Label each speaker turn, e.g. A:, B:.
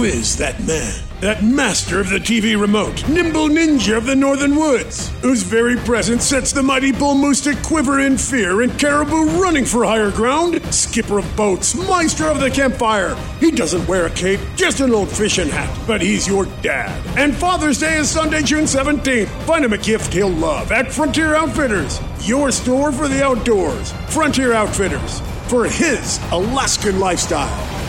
A: Who is that man? That master of the TV remote, nimble ninja of the northern woods, whose very presence sets the mighty bull moose to quiver in fear and caribou running for higher ground? Skipper of boats, maestro of the campfire. He doesn't wear a cape, just an old fishing hat, but he's your dad. And Father's Day is Sunday, June 17th. Find him a gift he'll love at Frontier Outfitters, your store for the outdoors. Frontier Outfitters, for his Alaskan lifestyle.